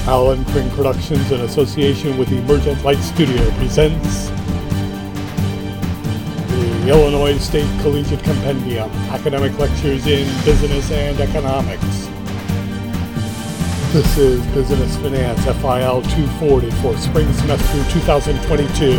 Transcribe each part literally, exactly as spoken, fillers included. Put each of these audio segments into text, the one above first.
Alan Pring Productions, in association with Emergent Light Studio, presents the Illinois State Collegiate Compendium, Academic Lectures in Business and Economics. This is Business Finance F I L two forty for spring semester two thousand twenty-two.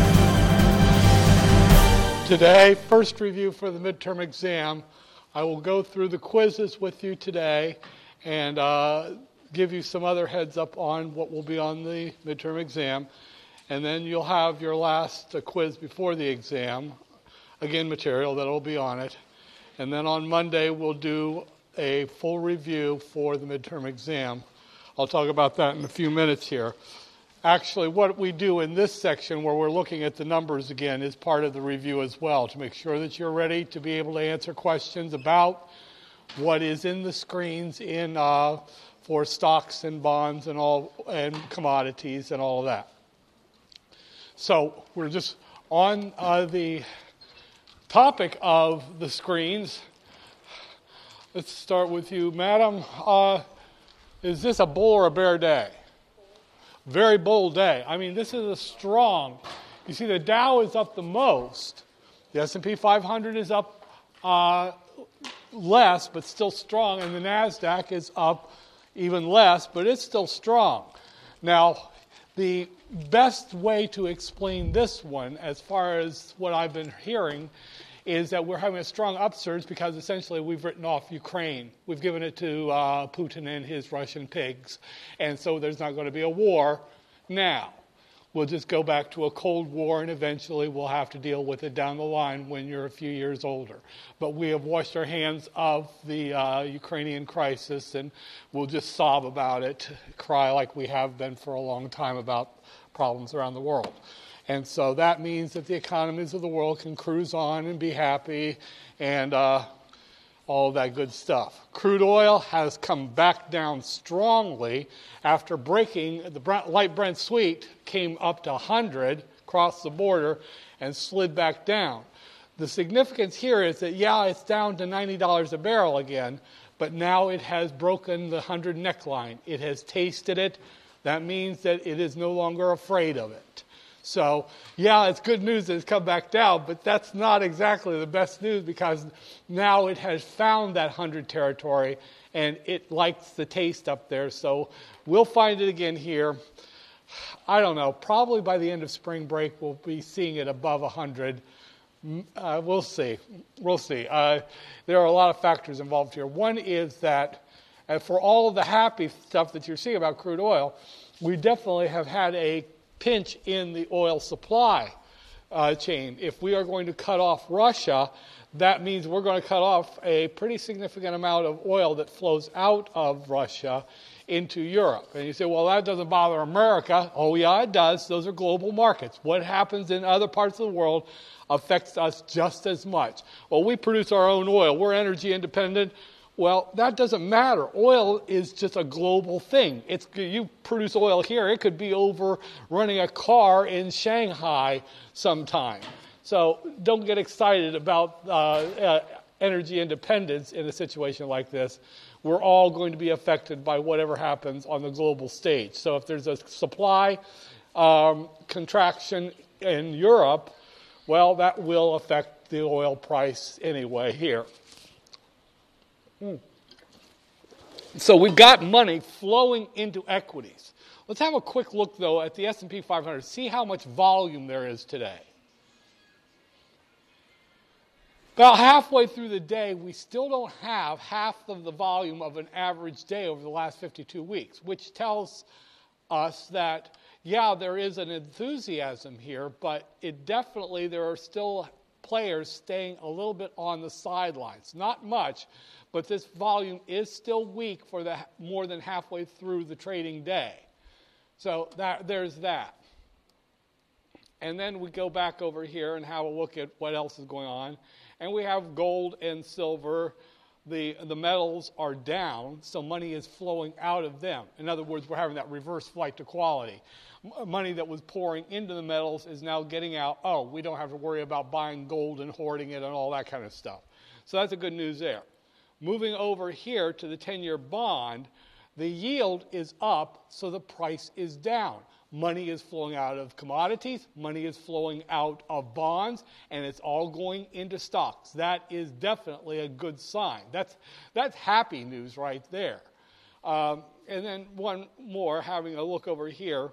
Today, first review for the midterm exam. I will go through the quizzes with you today and uh, give you some other heads up on what will be on the midterm exam. And then you'll have your last uh, quiz before the exam, again material that will be on it. And then on Monday we'll do a full review for the midterm exam. I'll talk about that in a few minutes here. Actually, what we do in this section where we're looking at the numbers again is part of the review as well, to make sure that you're ready to be able to answer questions about what is in the screens in uh, for stocks and bonds and all and commodities and all of that. So we're just on uh, the topic of the screens. Let's start with you, madam. Uh, is this a bull or a bear day? Very bull day. I mean, this is a strong. You see, the Dow is up the most. The S and P five hundred is up uh, less, but still strong, and the NASDAQ is up even less, but it's still strong. Now, the best way to explain this one, as far as what I've been hearing, is that we're having a strong upsurge because essentially we've written off Ukraine. We've given it to uh, Putin and his Russian pigs, and so there's not going to be a war now. We'll just go back to a Cold War, and eventually we'll have to deal with it down the line when you're a few years older. But we have washed our hands of the uh, Ukrainian crisis, and we'll just sob about it, cry like we have been for a long time about problems around the world. And so that means that the economies of the world can cruise on and be happy and uh, all of that good stuff. Crude oil has come back down strongly after breaking. The light Brent sweet came up to one hundred, crossed the border, and slid back down. The significance here is that, yeah, it's down to ninety dollars a barrel again, but now it has broken the one hundred neckline. It has tasted it. That means that it is no longer afraid of it. So, yeah, it's good news that it's come back down, but that's not exactly the best news because now it has found that one hundred territory and it likes the taste up there. So we'll find it again here. I don't know, probably by the end of spring break we'll be seeing it above one hundred. Uh, we'll see. We'll see. Uh, there are a lot of factors involved here. One is that uh, for all of the happy stuff that you're seeing about crude oil, we definitely have had a pinch in the oil supply uh, chain. If we are going to cut off Russia, that means we're going to cut off a pretty significant amount of oil that flows out of Russia into Europe. And you say, well, that doesn't bother America. Oh, yeah, it does. Those are global markets. What happens in other parts of the world affects us just as much. Well, we produce our own oil. We're energy independent. Well, that doesn't matter. Oil is just a global thing. It's you produce oil here, it could be over running a car in Shanghai sometime. So don't get excited about uh, uh, energy independence in a situation like this. We're all going to be affected by whatever happens on the global stage. So if there's a supply um, contraction in Europe, well, that will affect the oil price anyway here. So we've got money flowing into equities. Let's have a quick look, though, at the S and P five hundred. See how much volume there is today. About halfway through the day, we still don't have half of the volume of an average day over the last fifty-two weeks, which tells us that, yeah, there is an enthusiasm here, but it definitely, there are still players staying a little bit on the sidelines. Not much, but this volume is still weak for the more than halfway through the trading day. So that, there's that. And then we go back over here and have a look at what else is going on. And we have gold and silver. The, the metals are down, so money is flowing out of them. In other words, we're having that reverse flight to quality. Money that was pouring into the metals is now getting out. Oh, we don't have to worry about buying gold and hoarding it and all that kind of stuff. So that's the good news there. Moving over here to the ten-year bond, The yield is up, so the price is down. Money is flowing out of commodities, money is flowing out of bonds, and it's all going into stocks. That is definitely a good sign. That's, that's happy news right there. Um, and then one more, having a look over here.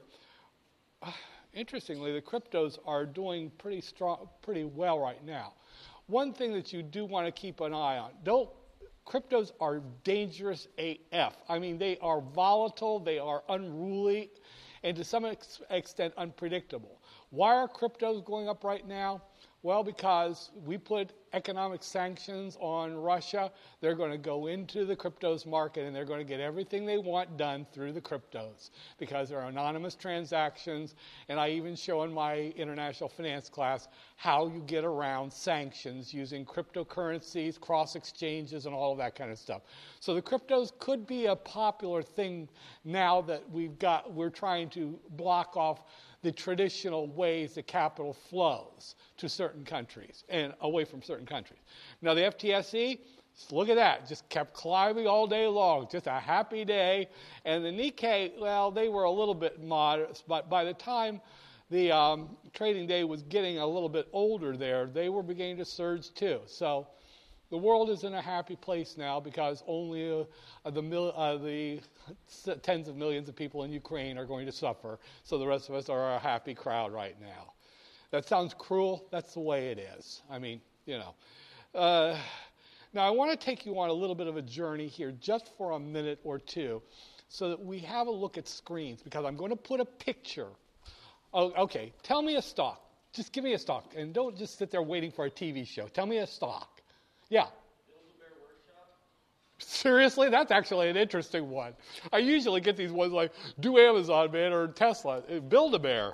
Uh, interestingly, the cryptos are doing pretty strong, pretty well right now. One thing that you do want to keep an eye on, don't cryptos are dangerous A F. I mean, they are volatile, they are unruly, and to some ex- extent unpredictable. Why are cryptos going up right now? Well, because we put economic sanctions on Russia. They're going to go into the cryptos market and they're going to get everything they want done through the cryptos because they're anonymous transactions. And I even show in my international finance class how you get around sanctions using cryptocurrencies, cross exchanges, and all of that kind of stuff. So the cryptos could be a popular thing now that we've got, we're trying to block off the traditional ways that capital flows to certain countries and away from certain countries. Now the F T S E, look at that, just kept climbing all day long, just a happy day. And the Nikkei, well, they were a little bit modest, but by the time the um, trading day was getting a little bit older there, they were beginning to surge too. So the world is in a happy place now because only uh, the, mil- uh, the tens of millions of people in Ukraine are going to suffer. So the rest of us are a happy crowd right now. That sounds cruel. That's the way it is. I mean, you know. Uh, now, I want to take you on a little bit of a journey here just for a minute or two so that we have a look at screens because I'm going to put a picture. Oh, okay, tell me a stock. Just give me a stock. And don't just sit there waiting for a T V show. Tell me a stock. Yeah. Build-A-Bear Workshop? Seriously? That's actually an interesting one. I usually get these ones like, do Amazon, man, or Tesla. Build-A-Bear.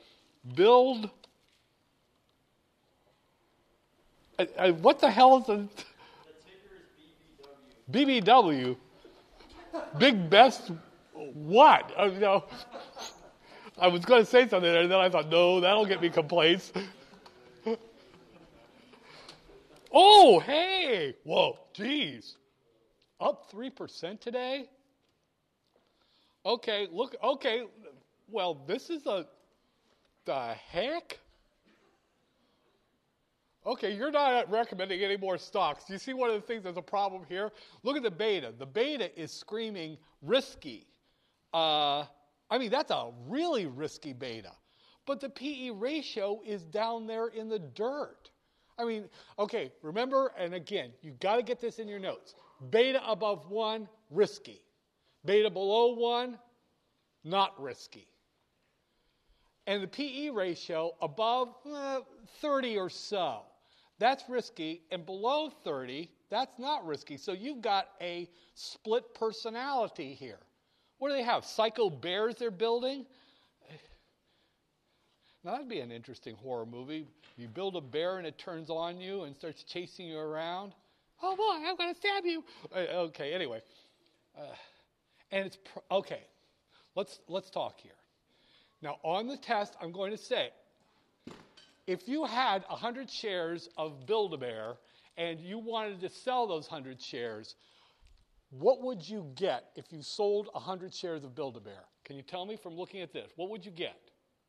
Build. I, I, what the hell is the... The ticker is B B W. B B W? Big Best what? I, you know, I was going to say something there, and then I thought, no, that'll get me complaints. Oh, hey! Whoa, geez. Up three percent today? Okay, look, okay. Well, this is a, the heck? Okay, you're not recommending any more stocks. Do you see one of the things that's a problem here? Look at the beta. The beta is screaming risky. Uh, I mean, that's a really risky beta. But the P E ratio is down there in the dirt. I mean, okay, remember, and again, you've got to get this in your notes. Beta above one, risky. Beta below one, not risky. And the P E ratio above eh, thirty or so, that's risky. And below thirty, that's not risky. So you've got a split personality here. What do they have? Psycho bears they're building? Now, that'd be an interesting horror movie. You build a bear and it turns on you and starts chasing you around. Oh, boy, I'm going to stab you. Uh, okay, anyway. Uh, and it's, pr- okay, let's, let's talk here. Now, on the test, I'm going to say, if you had one hundred shares of Build-A-Bear and you wanted to sell those one hundred shares, what would you get if you sold one hundred shares of Build-A-Bear? Can you tell me from looking at this? What would you get?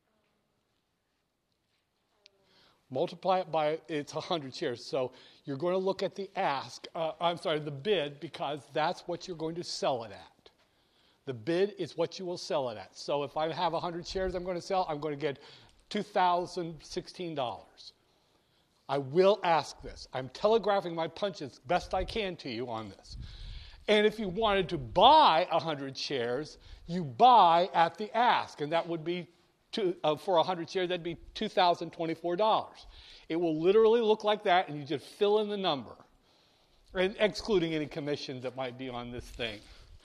Multiply it by, it's one hundred shares. So you're going to look at the ask, uh, I'm sorry, the bid, because that's what you're going to sell it at. The bid is what you will sell it at. So if I have one hundred shares I'm going to sell, I'm going to get two thousand sixteen dollars. I will ask this. I'm telegraphing my punches best I can to you on this. And if you wanted to buy one hundred shares, you buy at the ask, and that would be To, uh, for one hundred shares, that'd be two thousand twenty-four dollars. It will literally look like that, and you just fill in the number, and excluding any commissions that might be on this thing.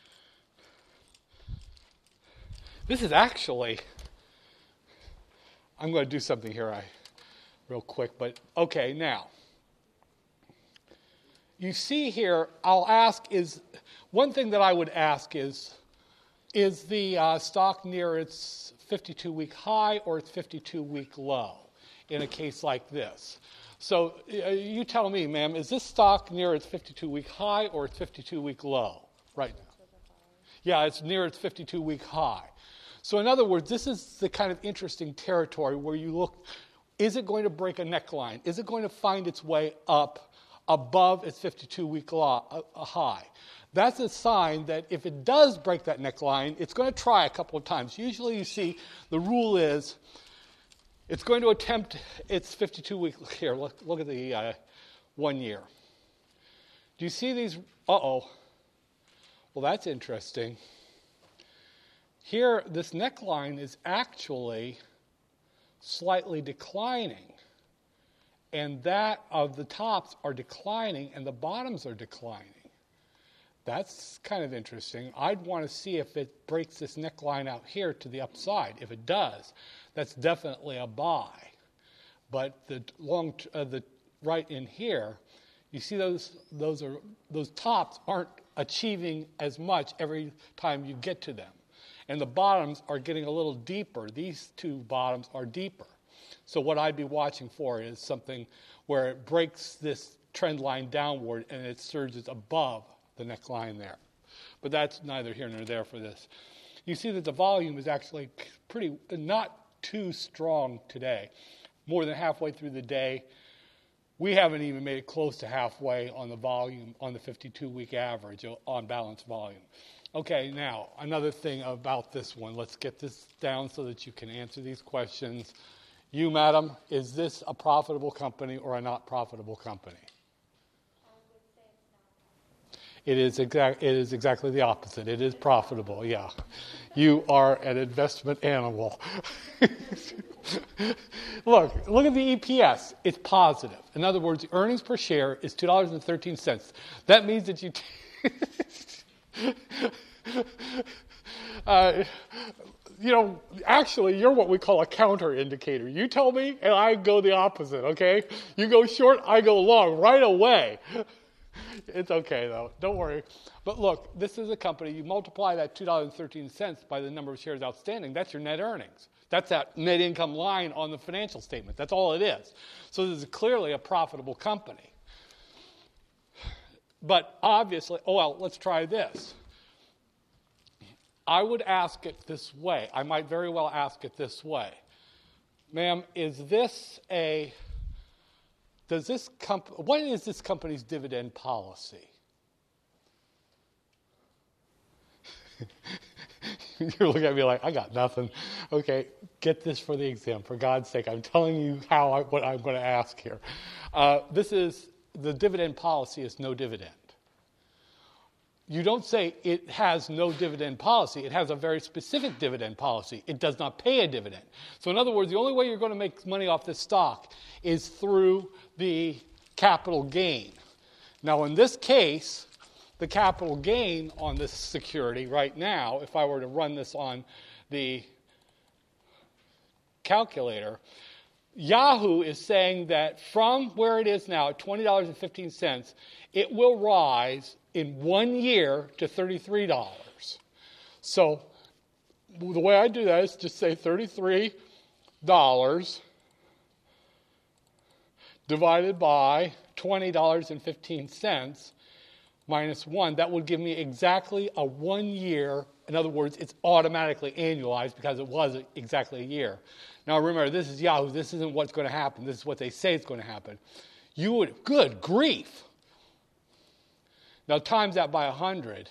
This is actually, I'm going to do something here I, real quick, but okay, now. You see here, I'll ask is, one thing that I would ask is, is the uh, stock near its fifty-two week high or its fifty-two week low in a case like this? So uh, you tell me, ma'am, is this stock near its fifty-two week high or its fifty-two week low right now? Yeah, it's near its fifty-two-week high. So in other words, this is the kind of interesting territory where you look, is it going to break a neckline? Is it going to find its way up above its fifty-two-week high? That's a sign that if it does break that neckline, it's going to try a couple of times. Usually you see the rule is it's going to attempt its fifty-two-week, here, look, look at the uh, one year. Do you see these? Uh-oh. Well, that's interesting. Here, this neckline is actually slightly declining. And that of the tops are declining and the bottoms are declining. That's kind of interesting. I'd want to see if it breaks this neckline out here to the upside. If it does, that's definitely a buy. But the long, uh, the right in here, you see those those are those tops aren't achieving as much every time you get to them, and the bottoms are getting a little deeper. These two bottoms are deeper. So what I'd be watching for is something where it breaks this trend line downward and it surges above the neckline there. But that's neither here nor there for this. You see that the volume is actually pretty, not too strong today. More than halfway through the day, we haven't even made it close to halfway on the volume, on the fifty-two-week average, on balance volume. Okay, now, another thing about this one. Let's get this down so that you can answer these questions. You, madam, is this a profitable company or a not profitable company? It is, exact, it is exactly the opposite. It is profitable, yeah. You are an investment animal. Look, look at the E P S. It's positive. In other words, the earnings per share is two dollars and thirteen cents. That means that you... T- uh, you know, actually, you're what we call a counter indicator. You tell me, and I go the opposite, okay? You go short, I go long right away. It's okay, though. Don't worry. But look, this is a company. You multiply that two dollars and thirteen cents by the number of shares outstanding. That's your net earnings. That's that net income line on the financial statement. That's all it is. So this is clearly a profitable company. But obviously, oh, well, let's try this. I would ask it this way. I might very well ask it this way. Ma'am, is this a... Does this comp- what is this company's dividend policy? You're looking at me like, I got nothing. Okay, get this for the exam. For God's sake, I'm telling you how I, what I'm going to ask here. Uh, this is, the dividend policy is no dividend. You don't say it has no dividend policy. It has a very specific dividend policy. It does not pay a dividend. So in other words, the only way you're going to make money off this stock is through the capital gain. Now in this case, the capital gain on this security right now, if I were to run this on the calculator, Yahoo is saying that from where it is now at twenty dollars and fifteen cents, it will rise in one year to thirty-three dollars. So the way I do that is just say thirty-three dollars divided by twenty dollars and fifteen cents minus one. That would give me exactly a one year. In other words, it's automatically annualized because it was exactly a year. Now remember, this is Yahoo. This isn't what's going to happen. This is what they say is going to happen. You would, good grief. Now times that by one hundred.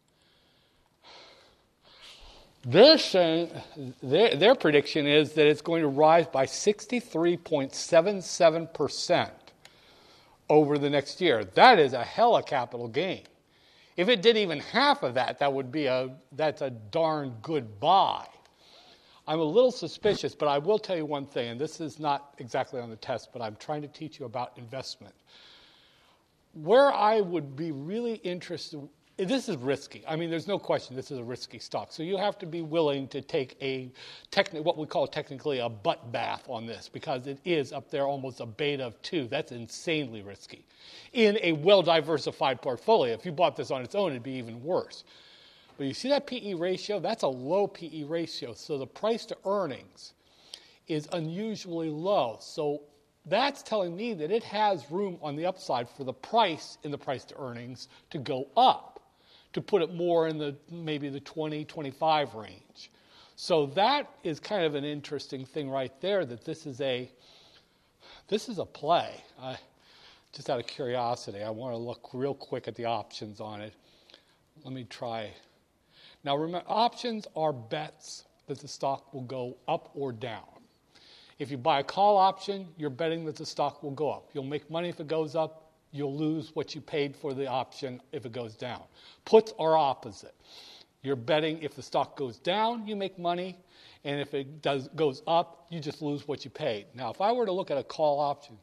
They're saying, their, their prediction is that it's going to rise by sixty-three point seven seven percent over the next year. That is a hella capital gain. If it did even half of that, that would be a, that's a darn good buy. I'm a little suspicious, but I will tell you one thing, and this is not exactly on the test, but I'm trying to teach you about investment. Where I would be really interested, this is risky. I mean, there's no question this is a risky stock. So you have to be willing to take a, techni- what we call technically a butt bath on this, because it is up there almost a beta of two. That's insanely risky. In a well-diversified portfolio, if you bought this on its own, it'd be even worse. But you see that P E ratio? That's a low P E ratio. So the price to earnings is unusually low. So that's telling me that it has room on the upside for the price in the price to earnings to go up to put it more in the maybe the twenty, twenty-five range. So that is kind of an interesting thing right there, that this is a this is a play. I, just out of curiosity, I want to look real quick at the options on it. Let me try. Now remember, options are bets that the stock will go up or down. If you buy a call option, you're betting that the stock will go up. You'll make money if it goes up. You'll lose what you paid for the option if it goes down. Puts are opposite. You're betting if the stock goes down, you make money, and if it does goes up, you just lose what you paid. Now, if I were to look at a call option,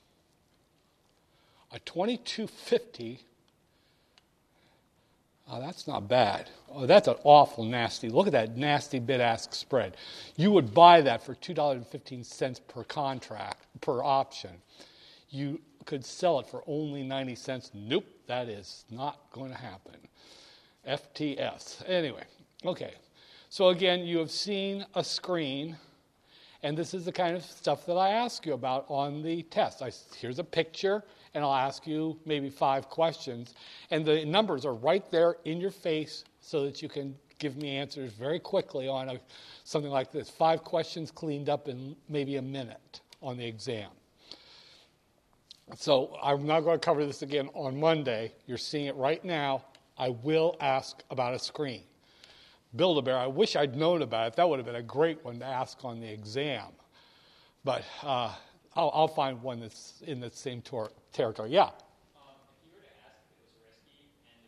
a twenty-two fifty, oh, that's not bad. Oh, that's an awful nasty. Look at that nasty bid-ask spread. You would buy that for two dollars and fifteen cents per contract, per option. You could sell it for only ninety cents. Nope, that is not going to happen. F T S. Anyway, okay. So again, you have seen a screen, and this is the kind of stuff that I ask you about on the test. I, here's a picture, and I'll ask you maybe five questions, and the numbers are right there in your face so that you can give me answers very quickly on a, something like this. Five questions cleaned up in maybe a minute on the exam. So I'm not going to cover this again on Monday. You're seeing it right now. I will ask about a screen. Build-A-Bear, I wish I'd known about it. That would have been a great one to ask on the exam. But uh, I'll, I'll find one that's in the same tor- territory. Yeah? Um, if you were to ask if it was risky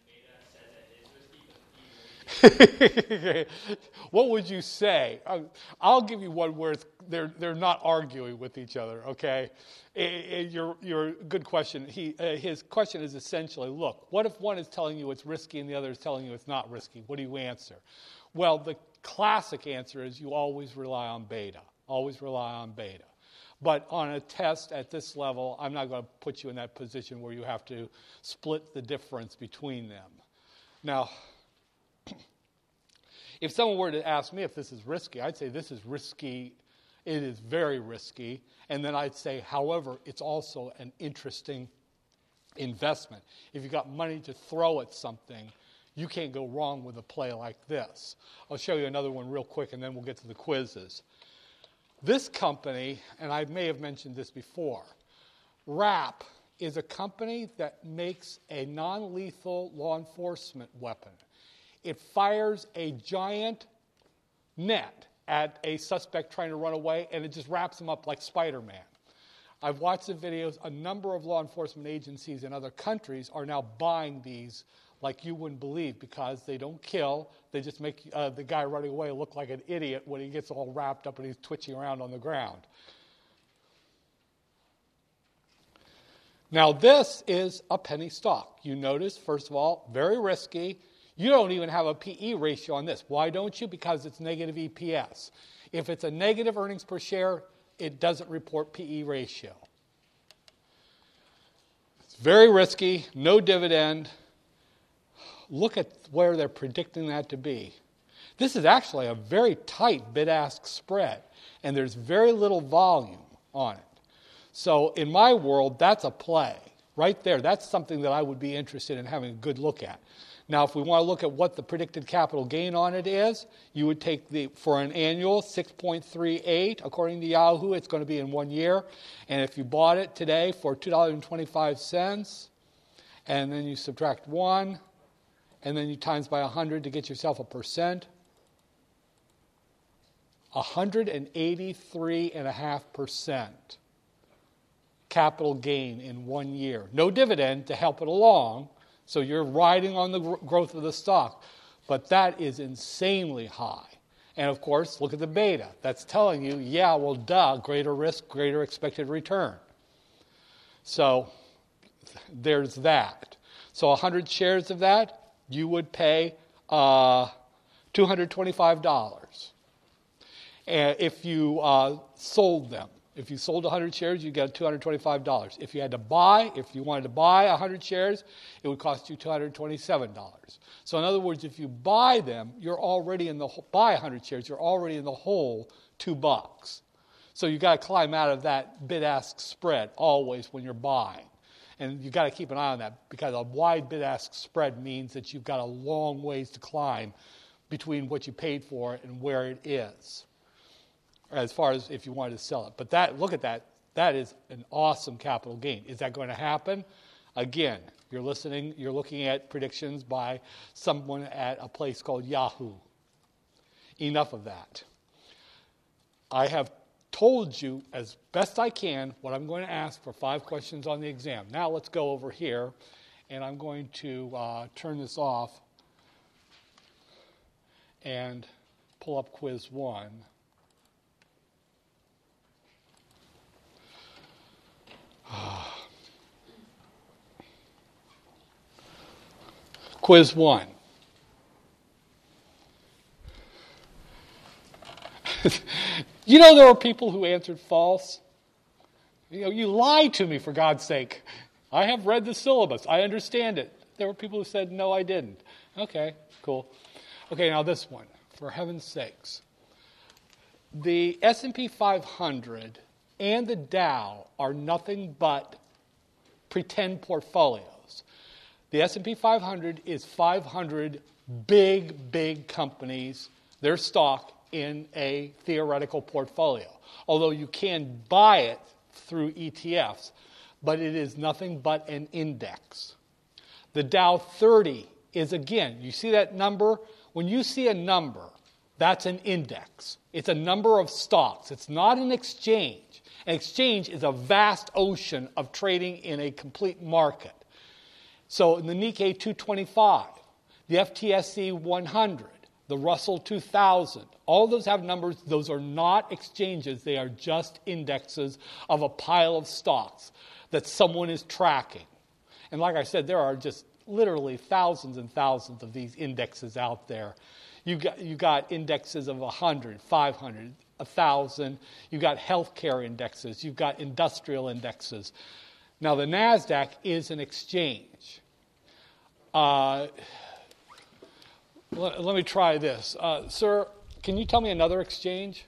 and the beta said that it is risky, but the B was What would you say? I'll give you one where it's, they're they're not arguing with each other. Okay, it, it, your your good question. He uh, his question is essentially: look, what if one is telling you it's risky and the other is telling you it's not risky? What do you answer? Well, the classic answer is you always rely on beta. Always rely on beta. But on a test at this level, I'm not going to put you in that position where you have to split the difference between them. Now, if someone were to ask me if this is risky, I'd say this is risky. It is very risky. And then I'd say, however, it's also an interesting investment. If you've got money to throw at something, you can't go wrong with a play like this. I'll show you another one real quick, and then we'll get to the quizzes. This company, and I may have mentioned this before, WRAP is a company that makes a non-lethal law enforcement weapon. It fires a giant net at a suspect trying to run away, and it just wraps him up like Spider-Man. I've watched the videos. A number of law enforcement agencies in other countries are now buying these like you wouldn't believe, because they don't kill. They just make uh, the guy running away look like an idiot when he gets all wrapped up and he's twitching around on the ground. Now, this is a penny stock. You notice, first of all, very risky. You don't even have a P E ratio on this. Why don't you? Because it's negative E P S. If it's a negative earnings per share, it doesn't report P E ratio. It's very risky, no dividend. Look at where they're predicting that to be. This is actually a very tight bid-ask spread, and there's very little volume on it. So in my world, that's a play. Right there, that's something that I would be interested in having a good look at. Now, if we want to look at what the predicted capital gain on it is, you would take the, for an annual, six point three eight. According to Yahoo, it's going to be in one year. And if you bought it today for two dollars and twenty-five cents, and then you subtract one, and then you times by one hundred to get yourself a percent, one hundred eighty-three point five percent capital gain in one year. No dividend to help it along. So you're riding on the gr- growth of the stock. But that is insanely high. And of course, look at the beta. That's telling you, yeah, well, duh, greater risk, greater expected return. So there's that. So one hundred shares of that, you would pay uh, two hundred twenty-five dollars. And if you uh, sold them. If you sold one hundred shares, you get two hundred twenty-five dollars. If you had to buy, if you wanted to buy one hundred shares, it would cost you two hundred twenty-seven dollars. So in other words, if you buy them, you're already in the buy one hundred shares, you're already in the hole two bucks. So you got to climb out of that bid-ask spread always when you're buying. And you've got to keep an eye on that because a wide bid-ask spread means that you've got a long ways to climb between what you paid for it and where it is, as far as if you wanted to sell it. But that, look at that. That is an awesome capital gain. Is that going to happen? Again, you're listening, you're looking at predictions by someone at a place called Yahoo. Enough of that. I have told you as best I can what I'm going to ask for five questions on the exam. Now let's go over here, and I'm going to uh, turn this off and pull up quiz one. Quiz one. You know there were people who answered false? You know, you lied to me, for God's sake. I have read the syllabus. I understand it. There were people who said, no, I didn't. Okay, cool. Okay, now this one, for heaven's sakes. The S and P five hundred and the Dow are nothing but pretend portfolios. The S and P five hundred is five hundred big, big companies, their stock in a theoretical portfolio. Although you can buy it through E T Fs, but it is nothing but an index. The Dow thirty is, again, you see that number? When you see a number, that's an index. It's a number of stocks. It's not an exchange. An exchange is a vast ocean of trading in a complete market. So in the Nikkei two twenty-five, the F T S E one hundred, the Russell two thousand, all those have numbers. Those are not exchanges. They are just indexes of a pile of stocks that someone is tracking. And like I said, there are just literally thousands and thousands of these indexes out there. You got, you got indexes of one hundred, five hundred, one thousand. You've got healthcare indexes. You've got industrial indexes. Now, the NASDAQ is an exchange. Uh, let, let me try this. Uh, sir, can you tell me another exchange?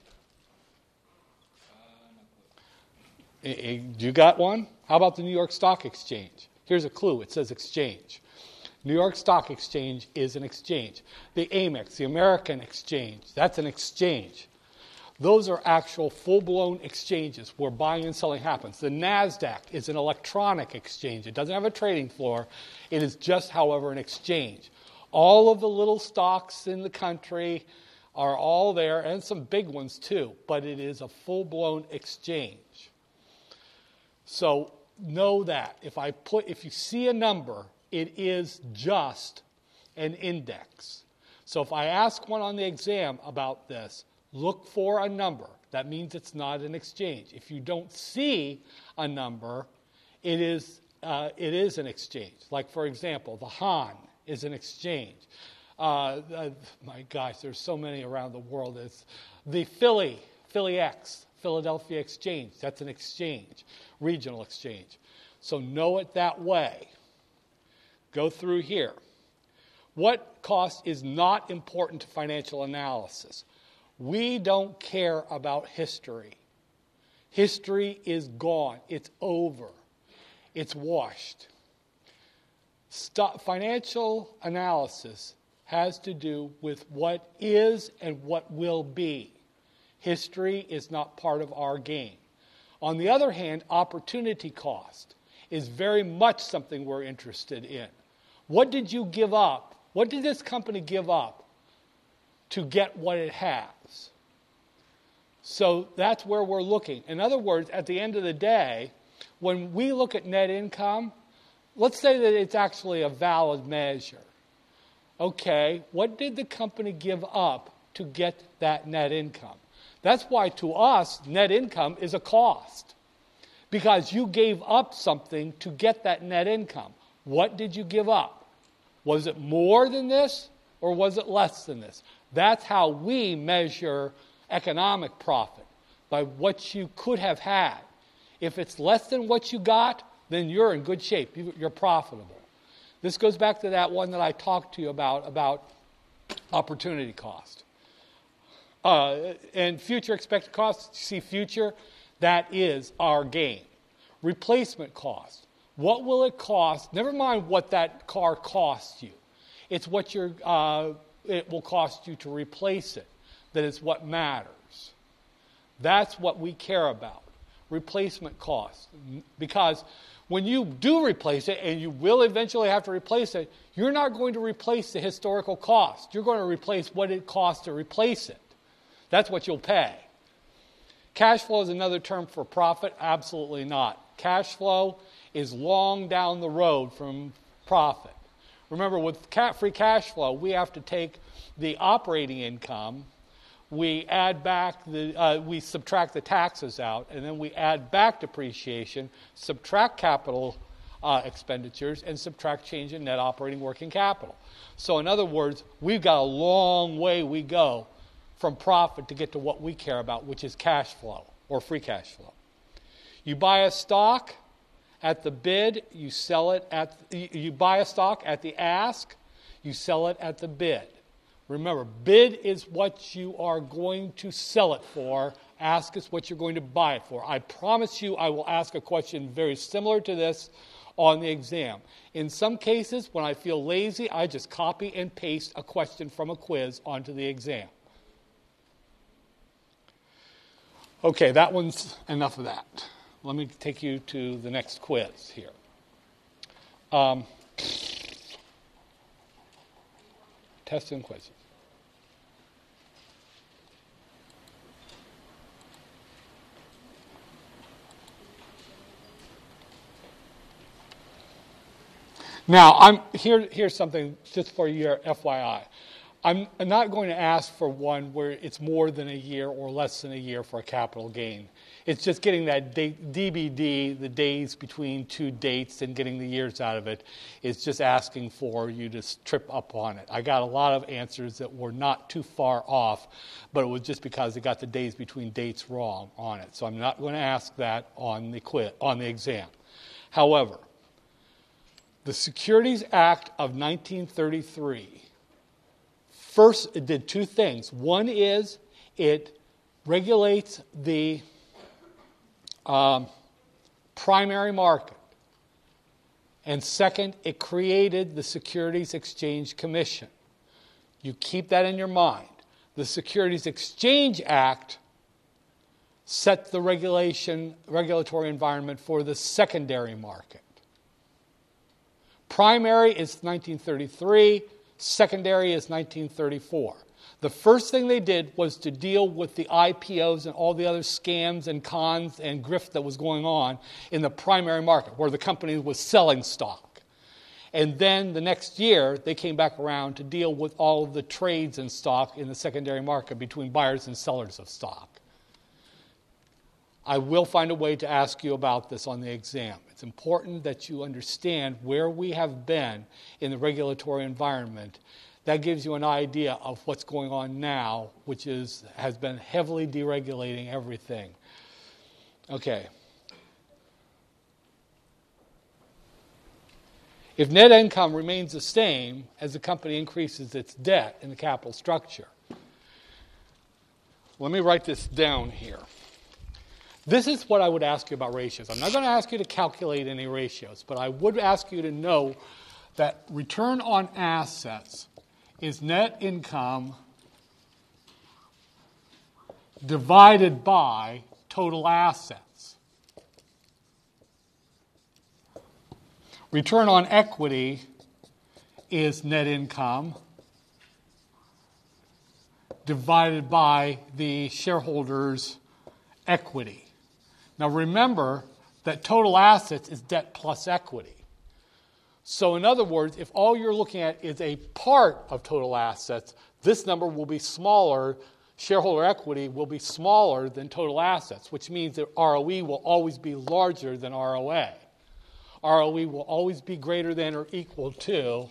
Uh, you got one? How about the New York Stock Exchange? Here's a clue. It says exchange. New York Stock Exchange is an exchange. The Amex, the American Exchange, that's an exchange. Those are actual full-blown exchanges where buying and selling happens. The NASDAQ is an electronic exchange. It doesn't have a trading floor. It is just, however, an exchange. All of the little stocks in the country are all there, and some big ones too, but it is a full-blown exchange. So know that. If I put, if you see a number, it is just an index. So if I ask one on the exam about this, look for a number. That means it's not an exchange. If you don't see a number, it is uh, it is an exchange. Like, for example, the Han is an exchange. Uh, uh, my gosh, there's so many around the world. It's the Philly, Philly X, Philadelphia Exchange. That's an exchange, regional exchange. So know it that way. Go through here. What cost is not important to financial analysis? We don't care about history. History is gone. It's over. It's washed. St- financial analysis has to do with what is and what will be. History is not part of our game. On the other hand, opportunity cost is very much something we're interested in. What did you give up? What did this company give up to get what it has? So that's where we're looking. In other words, at the end of the day, when we look at net income, let's say that it's actually a valid measure. Okay, what did the company give up to get that net income? That's why to us, net income is a cost. Because you gave up something to get that net income. What did you give up? Was it more than this or was it less than this? That's how we measure economic profit, by what you could have had. If it's less than what you got, then you're in good shape. You're profitable. This goes back to that one that I talked to you about, about opportunity cost. Uh, and future expected costs, you see future, that is our gain. Replacement cost. What will it cost? Never mind what that car costs you. It's what you're, uh, it will cost you to replace it that is what matters. That's what we care about, replacement costs. Because when you do replace it, and you will eventually have to replace it, you're not going to replace the historical cost. You're going to replace what it costs to replace it. That's what you'll pay. Cash flow is another term for profit? Absolutely not. Cash flow is long down the road from profit. Remember, with free cash flow, we have to take the operating income, we add back the, uh, we subtract the taxes out, and then we add back depreciation, subtract capital uh, expenditures, and subtract change in net operating working capital. So in other words, we've got a long way we go from profit to get to what we care about, which is cash flow or free cash flow. You buy a stock at the bid, you sell it at, you buy a stock at the ask, you sell it at the bid. Remember, bid is what you are going to sell it for. Ask is what you're going to buy it for. I promise you I will ask a question very similar to this on the exam. In some cases, when I feel lazy, I just copy and paste a question from a quiz onto the exam. Okay, that one's enough of that. Let me take you to the next quiz here. Um, tests and quizzes. Now, I'm here. Here's something just for your F Y I. I'm not going to ask for one where it's more than a year or less than a year for a capital gain. It's just getting that D B D, the days between two dates, and getting the years out of it. It's just asking for you to trip up on it. I got a lot of answers that were not too far off, but it was just because they got the days between dates wrong on it. So I'm not going to ask that on the quiz, on the exam. However, the Securities Act of nineteen thirty-three first, it did two things. One is it regulates the um, primary market. And second, it created the Securities Exchange Commission. You keep that in your mind. The Securities Exchange Act set the regulation, regulatory environment for the secondary market. Primary is nineteen thirty-three. Secondary is nineteen thirty-four. The first thing they did was to deal with the I P Os and all the other scams and cons and grift that was going on in the primary market, where the company was selling stock. And then the next year, they came back around to deal with all of the trades in stock in the secondary market between buyers and sellers of stock. I will find a way to ask you about this on the exam. It's important that you understand where we have been in the regulatory environment. That gives you an idea of what's going on now, which is has been heavily deregulating everything. Okay. If net income remains the same as the company increases its debt in the capital structure, let me write this down here. This is what I would ask you about ratios. I'm not going to ask you to calculate any ratios, but I would ask you to know that return on assets is net income divided by total assets. Return on equity is net income divided by the shareholders' equity. Now remember that total assets is debt plus equity. So in other words, if all you're looking at is a part of total assets, this number will be smaller, shareholder equity will be smaller than total assets, which means that R O E will always be larger than R O A. R O E will always be greater than or equal to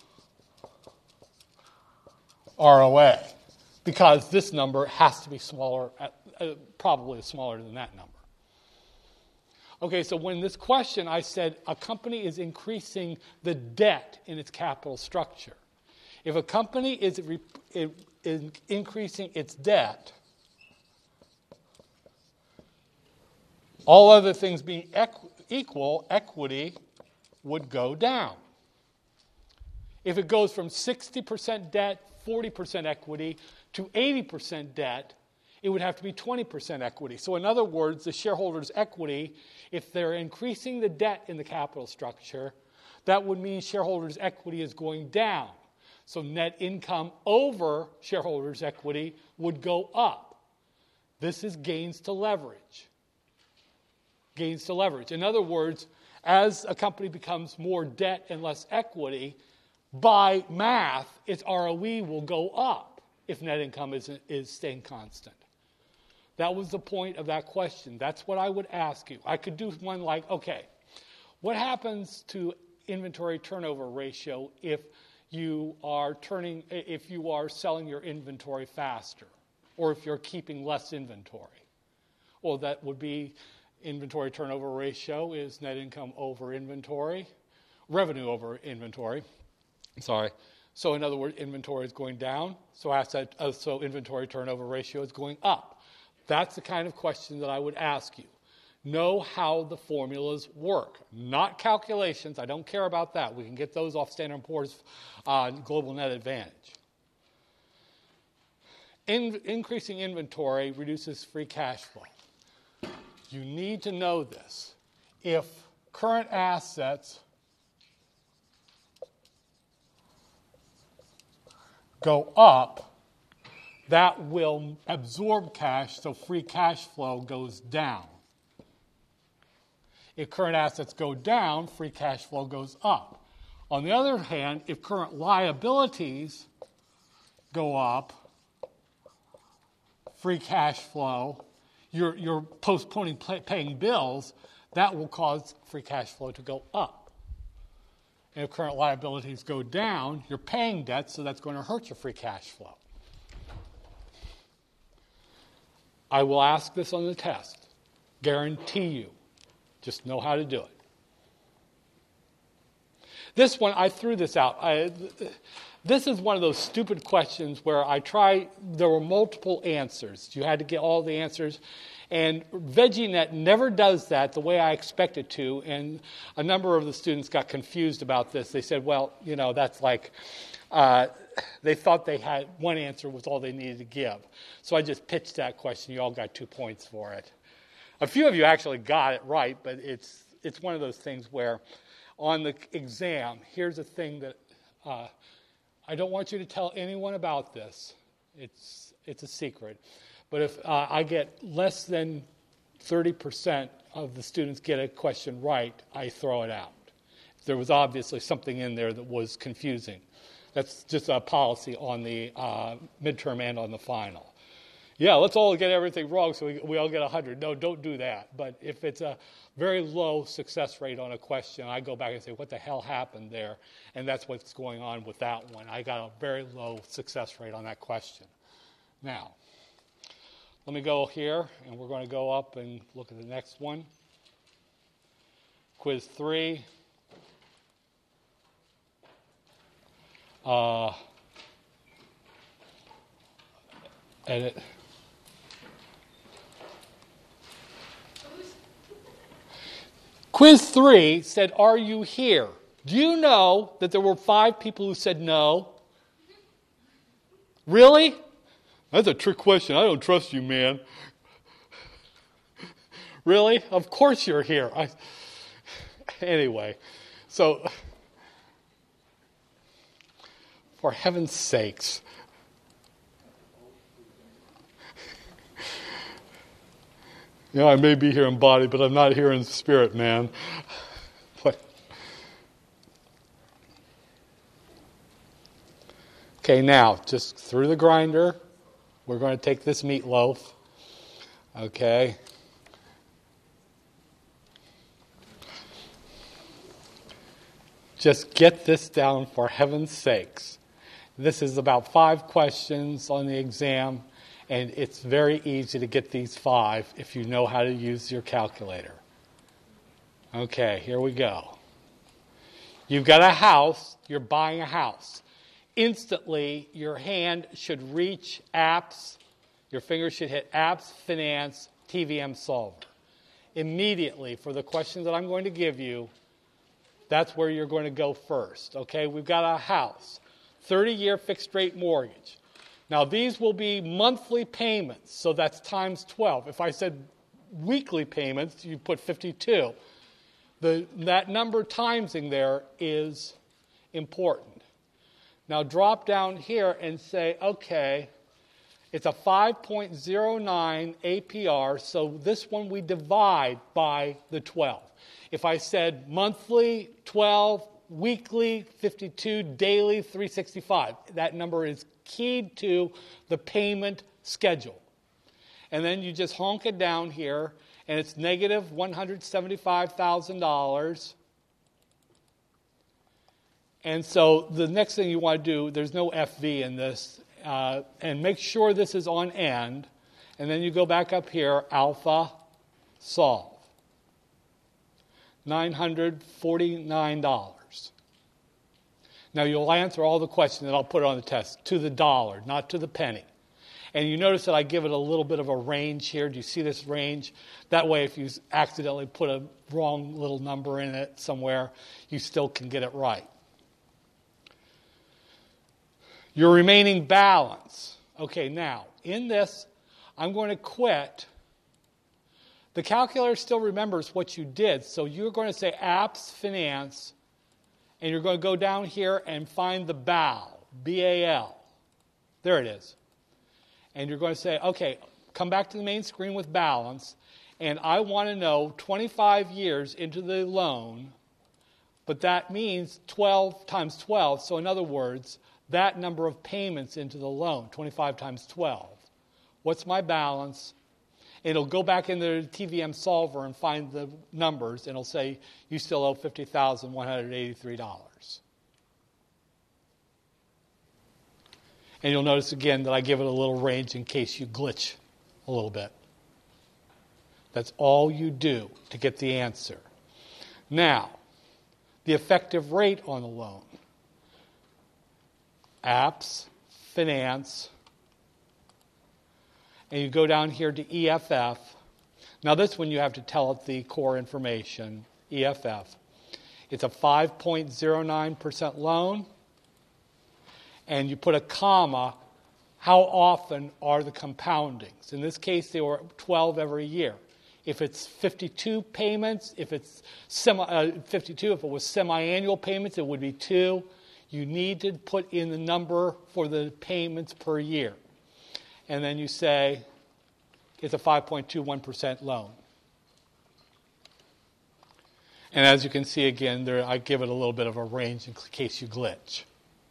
R O A, because this number has to be smaller, uh, probably smaller than that number. Okay, so when this question, I said a company is increasing the debt in its capital structure. If a company is, re- is increasing its debt, all other things being equ- equal, equity would go down. If it goes from sixty percent debt, forty percent equity, to eighty percent debt, it would have to be twenty percent equity. So in other words, the shareholders' equity, if they're increasing the debt in the capital structure, that would mean shareholders' equity is going down. So net income over shareholders' equity would go up. This is gains to leverage. Gains to leverage. In other words, as a company becomes more debt and less equity, by math, its R O E will go up if net income is, is staying constant. That was the point of that question. That's what I would ask you. I could do one like, okay, what happens to inventory turnover ratio if you are turning, if you are selling your inventory faster, or if you're keeping less inventory? Well, that would be inventory turnover ratio is net income over inventory, revenue over inventory. Sorry. So in other words, inventory is going down, so asset, uh, so inventory turnover ratio is going up. That's the kind of question that I would ask you. Know how the formulas work, not calculations. I don't care about that. We can get those off Standard and Poor's uh, Global Net Advantage. In, increasing inventory reduces free cash flow. You need to know this. If current assets go up, that will absorb cash, so free cash flow goes down. If current assets go down, free cash flow goes up. On the other hand, if current liabilities go up, free cash flow, you're, you're postponing pay, paying bills, that will cause free cash flow to go up. And if current liabilities go down, you're paying debt, so that's going to hurt your free cash flow. I will ask this on the test. Guarantee you. Just know how to do it. This one, I threw this out. I, this is one of those stupid questions where I try, there were multiple answers. You had to get all the answers. And VeggieNet never does that the way I expect it to. And a number of the students got confused about this. They said, well, you know, that's like, uh, they thought they had one answer was all they needed to give. So I just pitched that question. You all got two points for it. A few of you actually got it right, but it's it's one of those things where on the exam, here's a thing that uh, I don't want you to tell anyone about this. It's it's a secret. But if uh, I get less than thirty percent of the students get a question right, I throw it out. There was obviously something in there that was confusing. That's just a policy on the uh, midterm and on the final. Yeah, let's all get everything wrong so we, we all get one hundred. No, don't do that. But if it's a very low success rate on a question, I go back and say, what the hell happened there? And that's what's going on with that one. I got a very low success rate on that question. Now, let me go here, and we're going to go up and look at the next one. Quiz three. Uh, edit. Quiz three said, are you here? Do you know that there were five people who said no? Really? That's a trick question. I don't trust you, man. Really? Of course you're here. I, anyway, so for heaven's sakes. Yeah, I may be here in body, but I'm not here in spirit, man. But, okay, now, just through the grinder, we're going to take this meatloaf. Okay. Just get this down for heaven's sakes. This is about five questions on the exam. And it's very easy to get these five if you know how to use your calculator. Okay, here we go. You've got a house. You're buying a house. Instantly, your hand should reach apps. Your fingers should hit apps, finance, T V M solver. Immediately, for the question that I'm going to give you, That's where you're going to go first. Okay, we've got a house, thirty-year fixed rate mortgage. Now these will be monthly payments, so that's times twelve. If I said weekly payments, you put fifty-two. The, that number timesing there is important. Now drop down here and say, okay, it's a five point zero nine A P R, so this one we divide by the twelve. If I said monthly, twelve, weekly, fifty-two, daily, three sixty-five, that number is keyed to the payment schedule. And then you just honk it down here, and it's negative one hundred seventy-five thousand dollars. And so the next thing you want to do, there's no F V in this, uh, and make sure this is on end. And then you go back up here, alpha, solve. nine hundred forty-nine dollars. Now you'll answer all the questions that I'll put on the test to the dollar, not to the penny. And you notice that I give it a little bit of a range here. Do you see this range? That way if you accidentally put a wrong little number in it somewhere, you still can get it right. Your remaining balance. Okay, now, in this, I'm going to quit. The calculator still remembers what you did, so you're going to say apps finance, and you're going to go down here and find the B A L, B A L. There it is. And you're going to say, okay, come back to the main screen with balance, and I want to know twenty-five years into the loan, but that means twelve times twelve, so in other words, that number of payments into the loan, twenty-five times twelve. What's my balance? It'll go back into the T V M solver and find the numbers, and it'll say you still owe fifty thousand one hundred eighty-three dollars. And you'll notice again that I give it a little range in case you glitch a little bit. That's all you do to get the answer. Now, the effective rate on the loan. Apps, finance, and you go down here to E F F. Now this one you have to tell it the core information, E F F. It's a five point zero nine percent loan, and you put a comma, how often are the compoundings? In this case, they were twelve every year. If it's fifty-two payments, if it's semi, uh, fifty-two, if it was semi-annual payments, it would be two. You need to put in the number for the payments per year. And then you say it's a five point two one percent loan. And as you can see again, there, I give it a little bit of a range in case you glitch.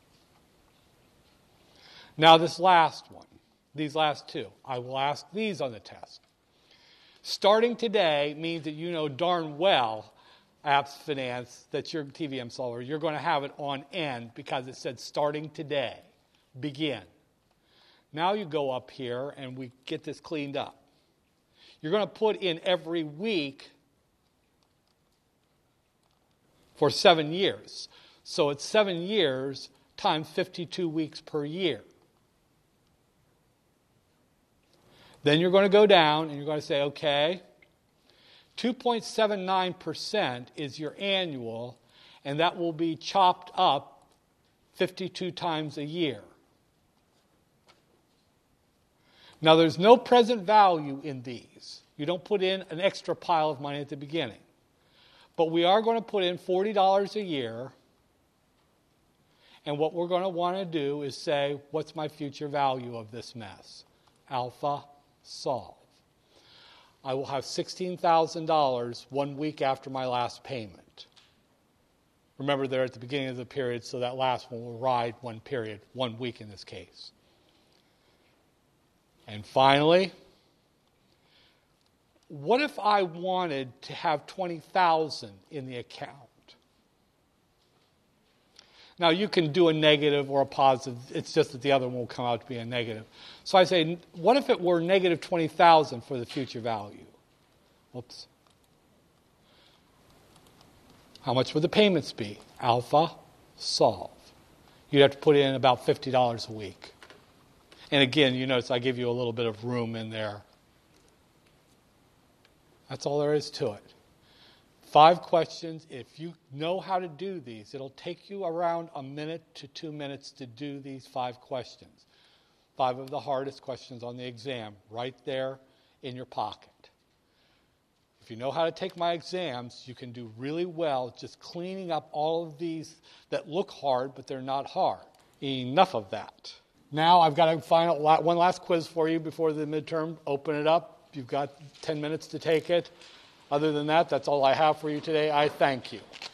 Now this last one, these last two, I will ask these on the test. Starting today means that you know darn well, Apps Finance, that's your T V M solver, you're going to have it on end because it said starting today, begin. Now you go up here and we get this cleaned up. You're going to put in every week for seven years. So it's seven years times fifty-two weeks per year. Then you're going to go down and you're going to say, okay, two point seven nine percent is your annual, and that will be chopped up fifty-two times a year. Now, there's no present value in these. You don't put in an extra pile of money at the beginning. But we are going to put in forty dollars a year, and what we're going to want to do is say, what's my future value of this mess? Alpha, solve. I will have sixteen thousand dollars one week after my last payment. Remember, they're at the beginning of the period, so that last one will ride one period, one week in this case. And finally, what if I wanted to have twenty thousand dollars in the account? Now, you can do a negative or a positive. It's just that the other one will come out to be a negative. So I say, what if it were negative twenty thousand dollars for the future value? Oops. How much would the payments be? Alpha, solve. You'd have to put in about fifty dollars a week. And again, you notice I give you a little bit of room in there. That's all there is to it. Five questions. If you know how to do these, it'll take you around a minute to two minutes to do these five questions. Five of the hardest questions on the exam, right there in your pocket. If you know how to take my exams, you can do really well just cleaning up all of these that look hard, but they're not hard. Enough of that. Now I've got a final, one last quiz for you before the midterm. Open it up. You've got ten minutes to take it. Other than that, that's all I have for you today. I thank you.